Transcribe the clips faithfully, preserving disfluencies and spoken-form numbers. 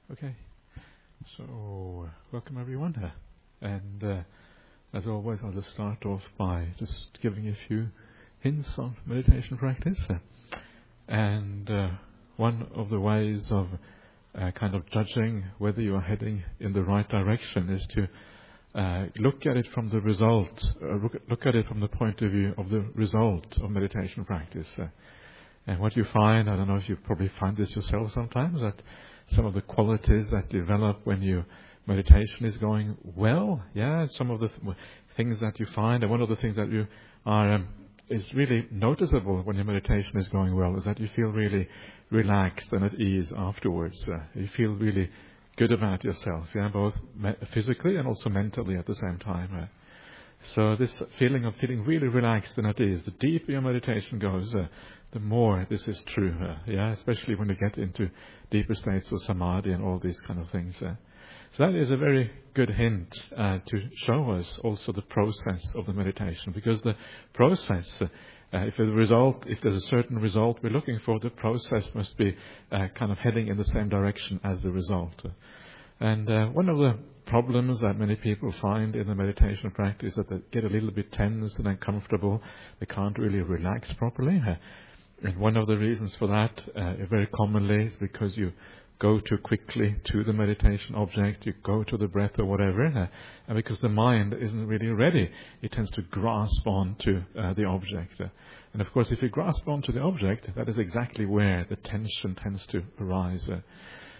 Okay, so uh, welcome everyone. Uh, and uh, as always, I'll just start off by just giving a few hints on meditation practice. Uh, and uh, one of the ways of uh, kind of judging whether you are heading in the right direction is to uh, look at it from the result, uh, look, look at it from the point of view of the result of meditation practice. Uh, and what you find, I don't know if you probably find this yourself sometimes, that some of the qualities that develop when your meditation is going well, yeah, some of the th- things that you find, and one of the things that you are um, is really noticeable when your meditation is going well is that you feel really relaxed and at ease afterwards. Uh, you feel really good about yourself, yeah, both me- physically and also mentally at the same time. Uh, so this feeling of feeling really relaxed and at ease, the deeper your meditation goes, uh, the more this is true, uh, yeah, especially when you get into deeper states of samadhi and all these kind of things. Uh. So that is a very good hint uh, to show us also the process of the meditation, because the process, uh, uh, if the result, if there's a certain result we're looking for, the process must be uh, kind of heading in the same direction as the result. Uh. And uh, one of the problems that many people find in the meditation practice is that they get a little bit tense and uncomfortable. They can't really relax properly. Uh, and one of the reasons for that, uh, very commonly, is because you go too quickly to the meditation object, you go to the breath or whatever, uh, and because the mind isn't really ready, it tends to grasp onto uh, the object. Uh, and of course, if you grasp onto the object, that is exactly where the tension tends to arise. Uh,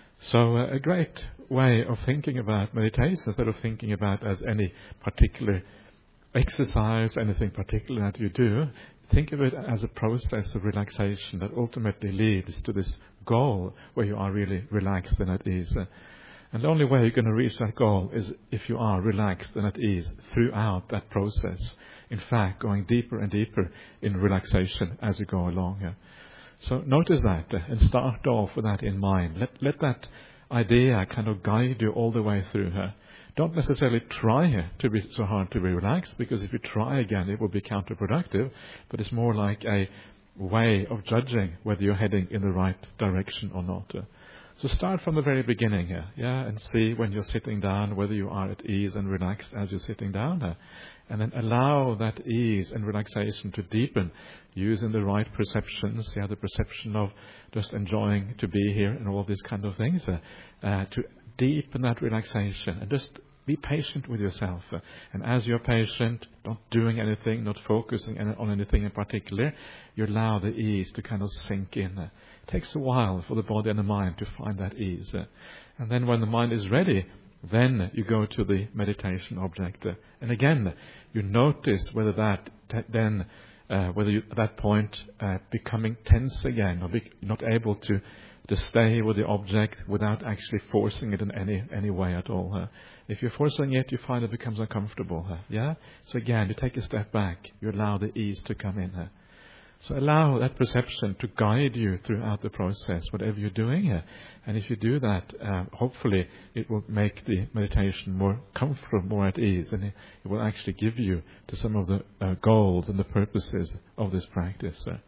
So uh, a great way of thinking about meditation, instead of thinking about as any particular exercise, anything particular that you do, think of it as a process of relaxation that ultimately leads to this goal where you are really relaxed and at ease. Uh, and the only way you're going to reach that goal is if you are relaxed and at ease throughout that process. In fact, going deeper and deeper in relaxation as you go along. Uh, So notice that uh, and start off with that in mind. Let let that idea kind of guide you all the way through her. Don't necessarily try uh, to be so hard to be relaxed, because if you try again, it will be counterproductive. But it's more like a way of judging whether you're heading in the right direction or not. Uh, So start from the very beginning here, yeah, and see when you're sitting down whether you are at ease and relaxed as you're sitting down here. And then allow that ease and relaxation to deepen using the right perceptions, yeah, the perception of just enjoying to be here and all these kind of things, uh, uh, to deepen that relaxation and just be patient with yourself. Uh, and as you're patient, not doing anything, not focusing on anything in particular, you allow the ease to kind of sink in. Uh, it takes a while for the body and the mind to find that ease. Uh, and then when the mind is ready, then you go to the meditation object. Uh, and again, you notice whether that t- then, uh, whether you, at that point, uh, becoming tense again, or be not able to, to stay with the object without actually forcing it in any, any way at all. Uh, if you're forcing it, you find it becomes uncomfortable. Uh, yeah? So again, you take a step back. You allow the ease to come in. Uh, So allow that perception to guide you throughout the process, whatever you're doing. Uh, and if you do that, uh, hopefully it will make the meditation more comfortable, more at ease, and it, it will actually give you to some of the uh, goals and the purposes of this practice. Uh,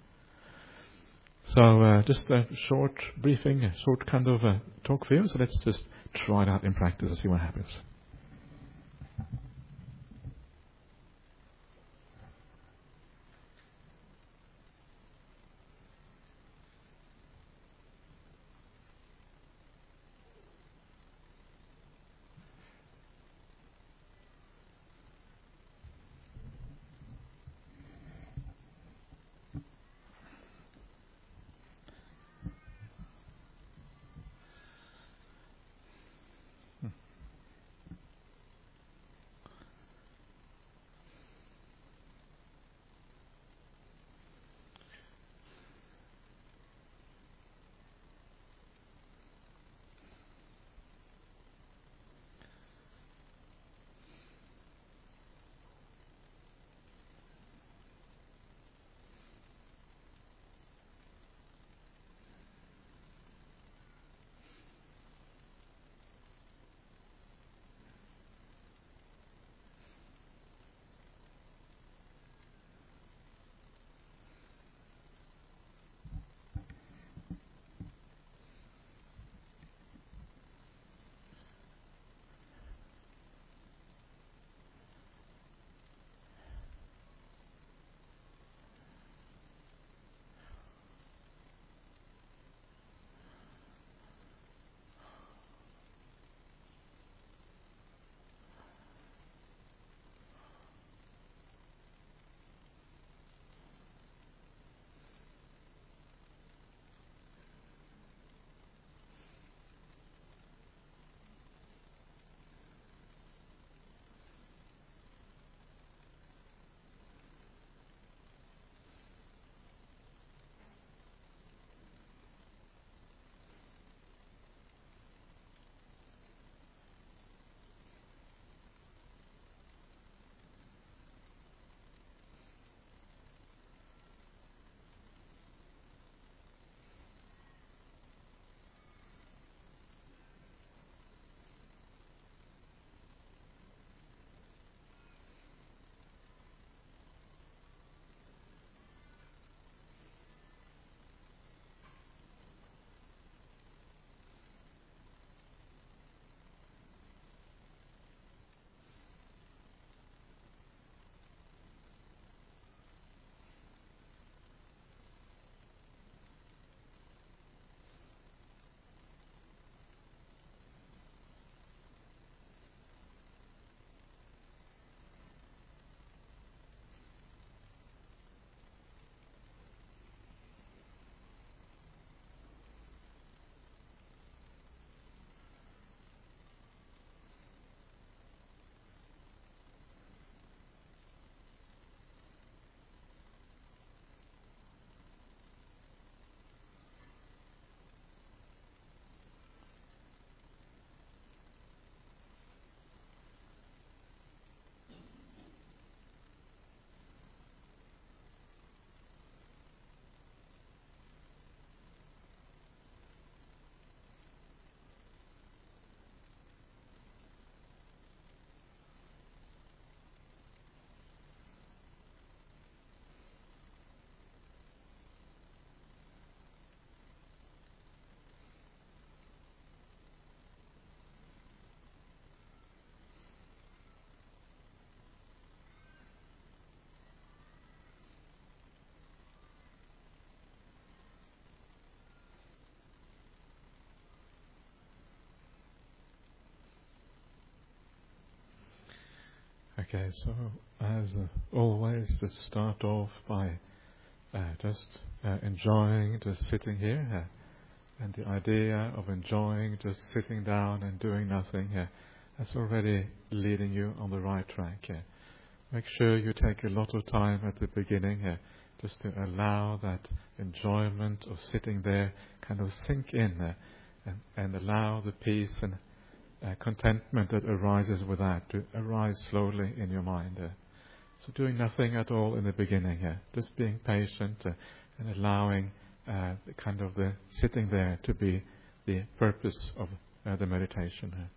so uh, just a short briefing, a short kind of uh, talk for you. So let's just try it out in practice and see what happens. Okay, so as uh, always, just start off by uh, just uh, enjoying just sitting here, uh, and the idea of enjoying just sitting down and doing nothing uh, that's already leading you on the right track. Uh. Make sure you take a lot of time at the beginning uh, just to allow that enjoyment of sitting there kind of sink in uh, and, and allow the peace and uh, contentment that arises with that to arise slowly in your mind. Uh. So doing nothing at all in the beginning, uh, just being patient uh, and allowing uh, the kind of the sitting there to be the purpose of uh, the meditation. Uh.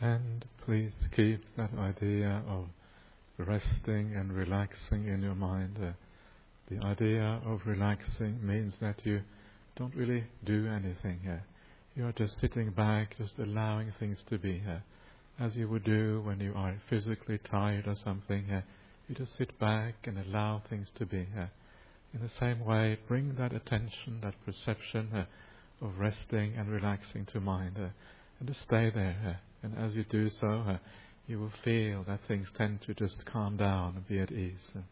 And please keep that idea of resting and relaxing in your mind. Uh, the idea of relaxing means that you don't really do anything here. You are just sitting back, just allowing things to be here. As you would do when you are physically tired or something here. You just sit back and allow things to be here. In the same way, bring that attention, that perception uh, of resting and relaxing to mind. Uh, and just stay there. Uh, and as you do so, uh, you will feel that things tend to just calm down and be at ease. Uh,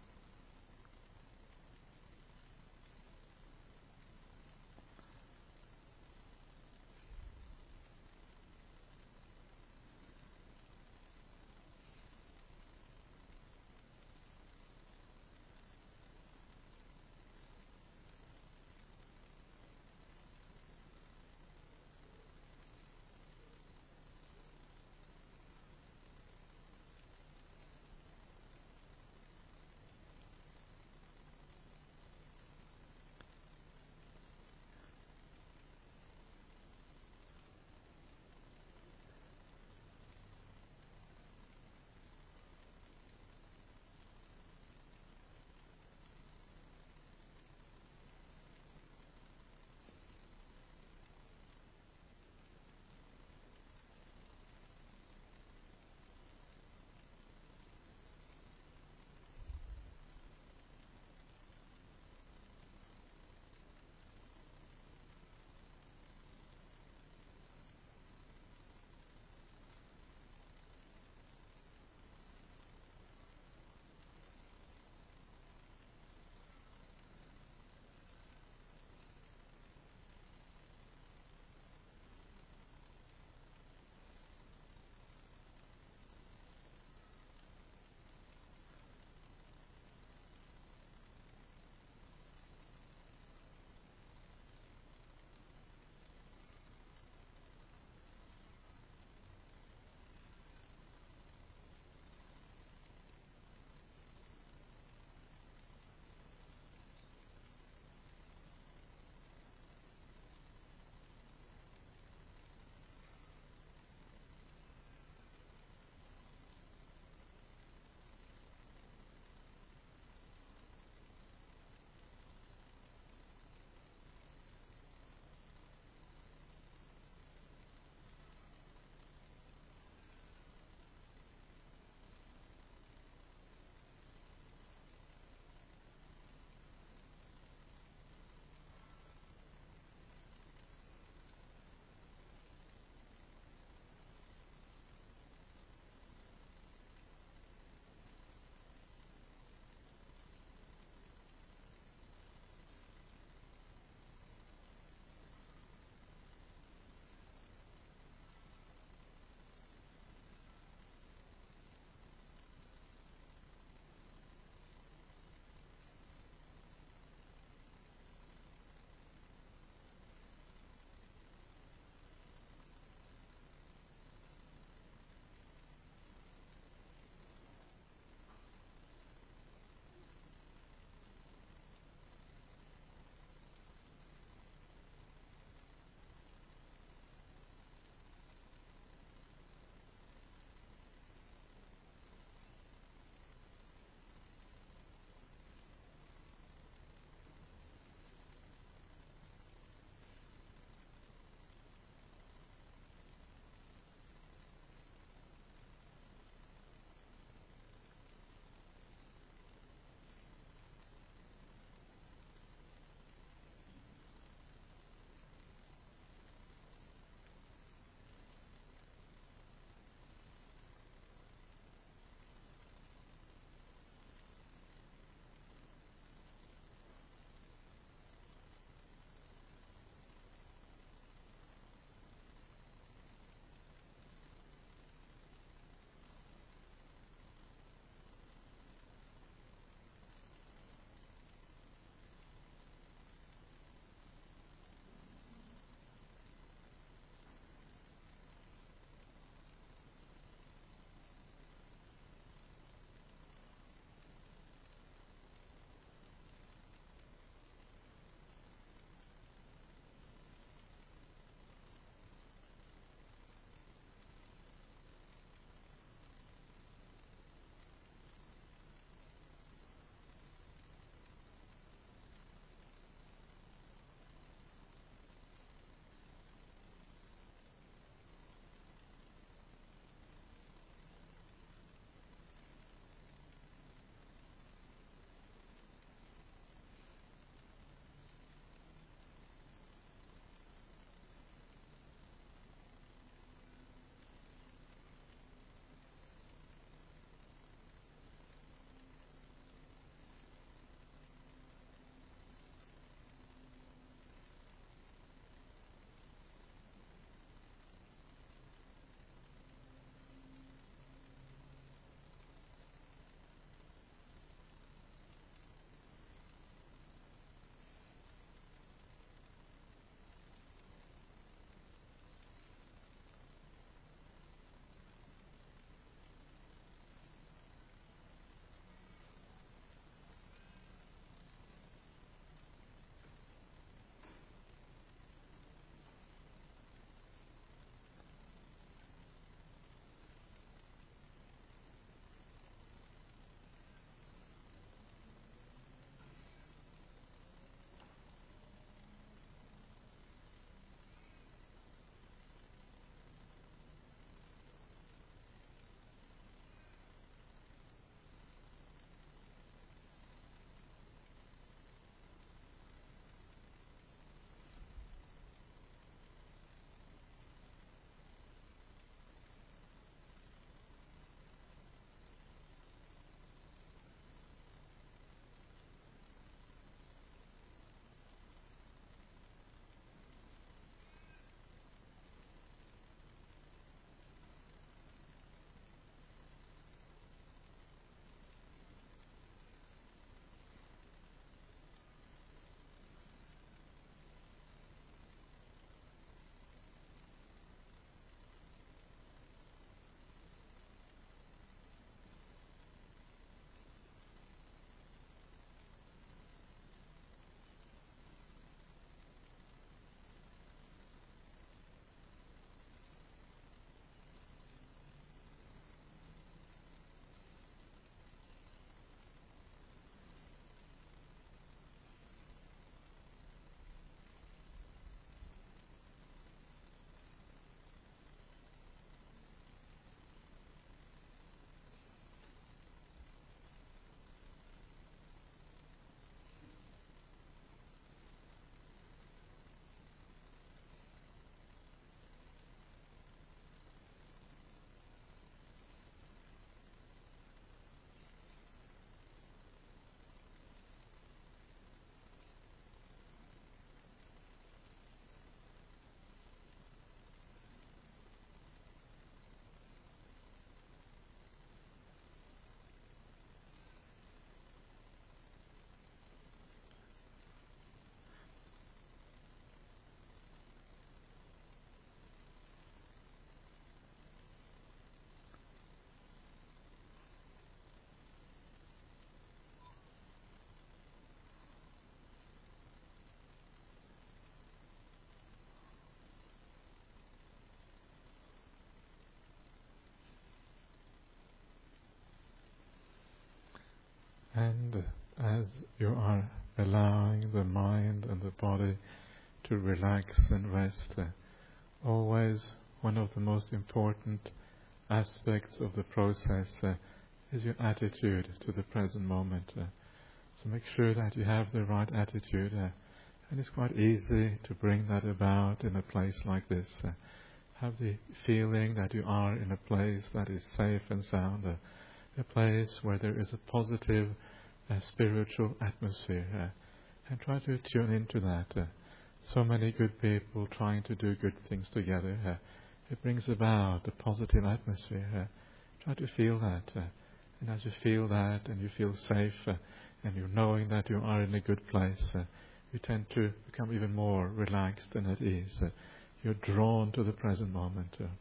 And as you are allowing the mind and the body to relax and rest, uh, always one of the most important aspects of the process uh, is your attitude to the present moment. Uh, so make sure that you have the right attitude, uh, and it's quite easy to bring that about in a place like this. Uh, have the feeling that you are in a place that is safe and sound, uh, a place where there is a positive uh, spiritual atmosphere, uh, and try to tune into that. Uh, so many good people trying to do good things together. Uh, it brings about a positive atmosphere. Uh, try to feel that. Uh, and as you feel that and you feel safe uh, and you're knowing that you are in a good place, uh, you tend to become even more relaxed and at ease. Uh, you're drawn to the present moment. Uh,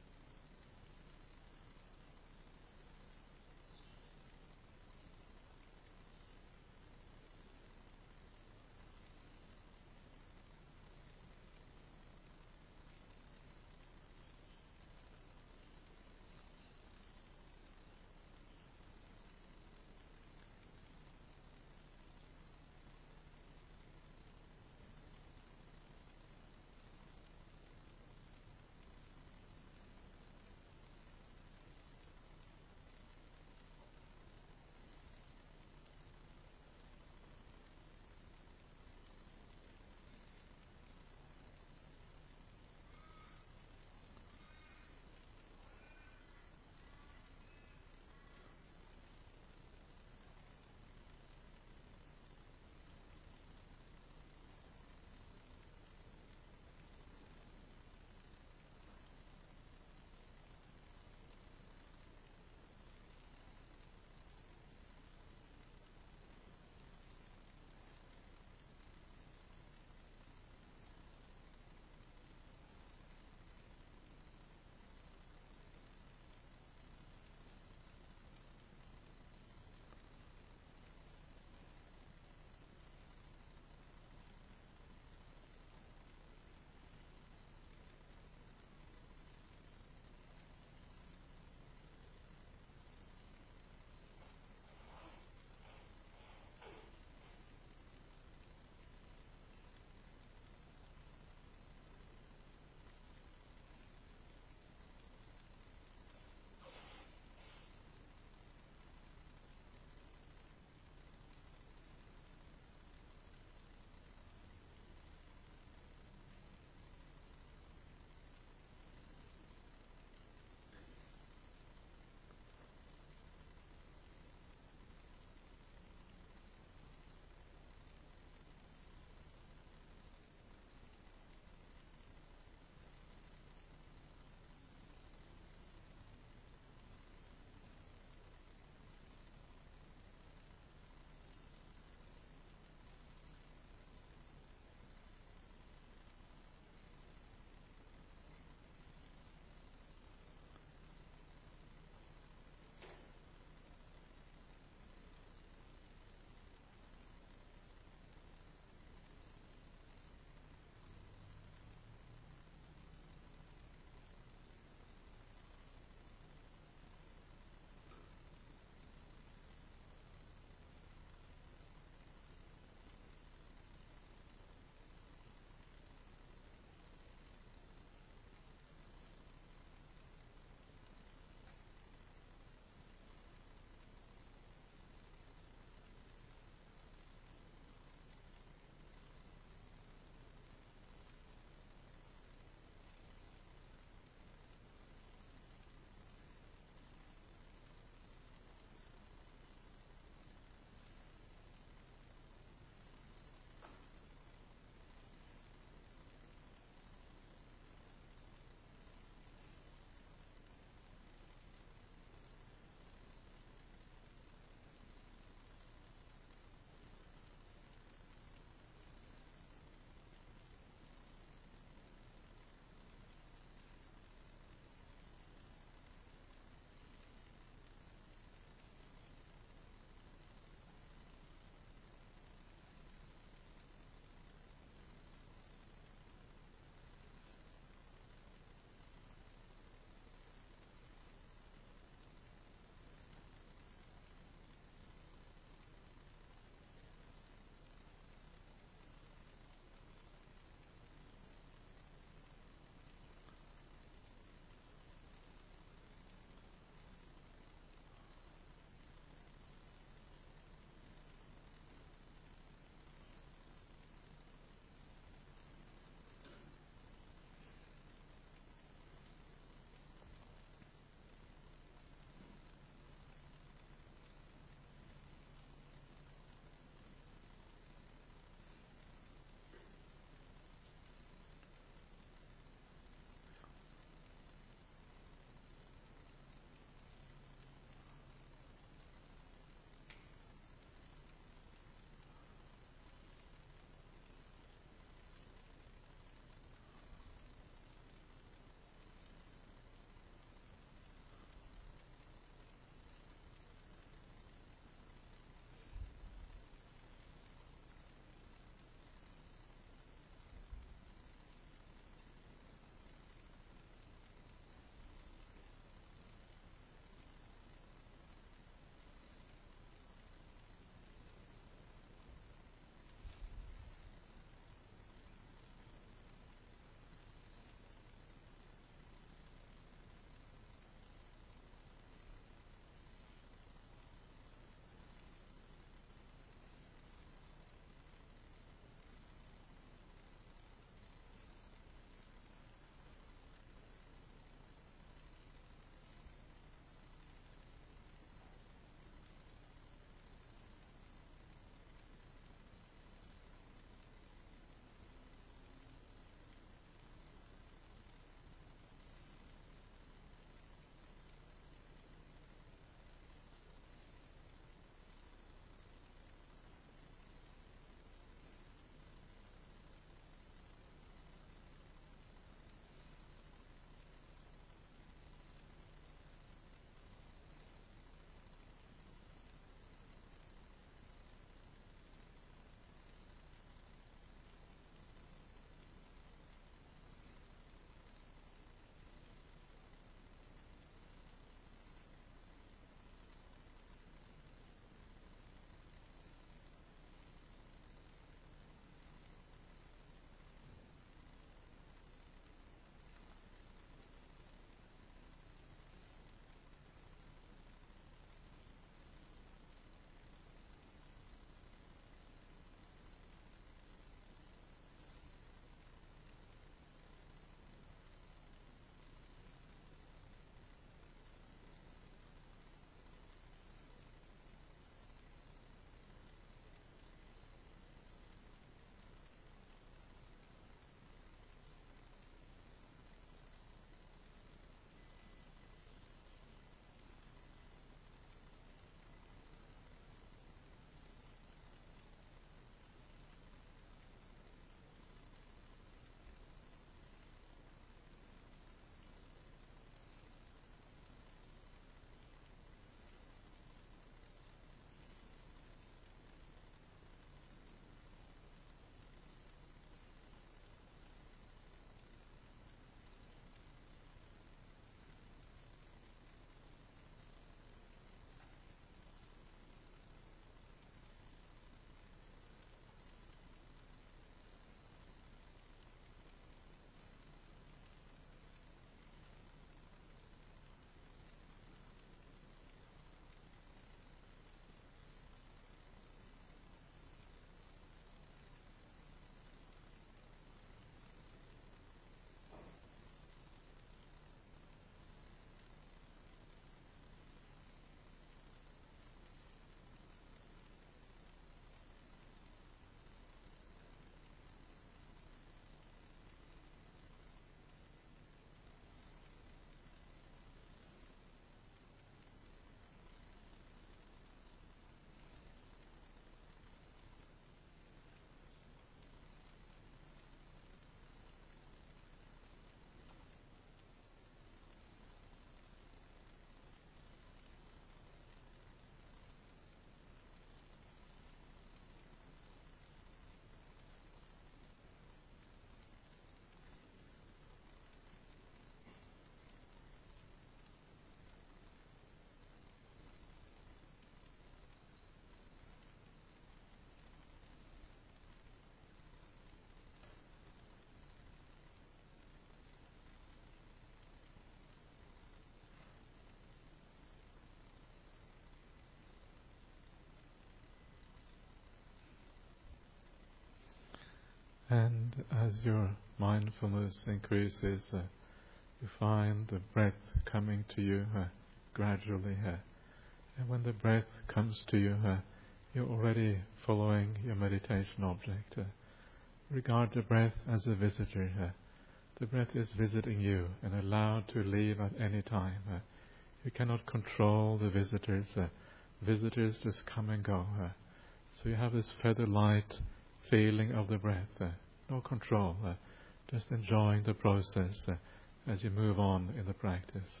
And as your mindfulness increases, uh, you find the breath coming to you uh, gradually. Uh, and when the breath comes to you, uh, you're already following your meditation object. Uh, regard the breath as a visitor. Uh, the breath is visiting you and allowed to leave at any time. Uh, you cannot control the visitors. Uh, visitors just come and go. Uh, so you have this feather-light feeling of the breath. Uh, no control. Uh, just enjoying the process uh, as you move on in the practice. Uh.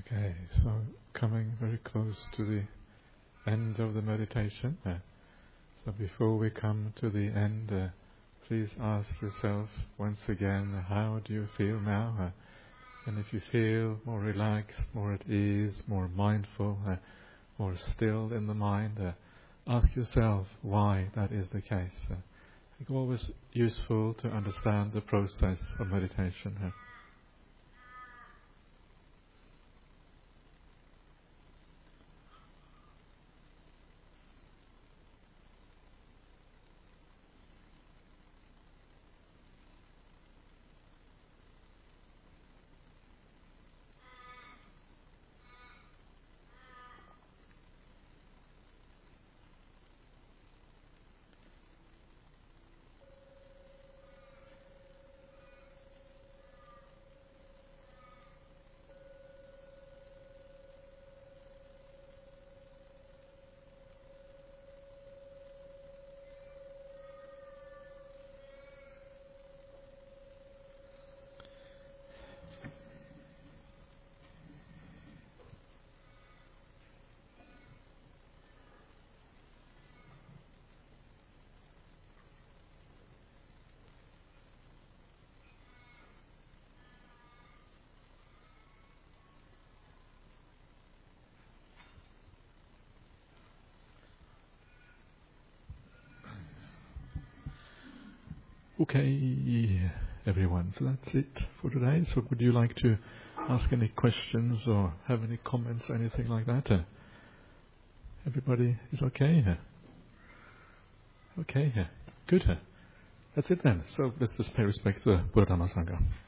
Okay, so coming very close to the end of the meditation. Uh, so before we come to the end, uh, please ask yourself once again, how do you feel now? Uh, and if you feel more relaxed, more at ease, more mindful, uh, more still in the mind, uh, ask yourself why that is the case. Uh, it's always useful to understand the process of meditation. Uh, Okay, everyone, so that's it for today. So would you like to ask any questions or have any comments or anything like that? Uh, everybody is okay? Uh, okay, uh, good. Uh, that's it then. So let's just pay respect to the Buddha Dhamma Sangha.